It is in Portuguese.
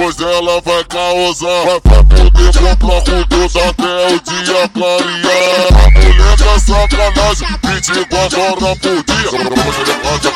depois ela vai causar. Vai poder comprar com tudo até o dia clarear. A mulher é sacanagem, 24 horas por dia.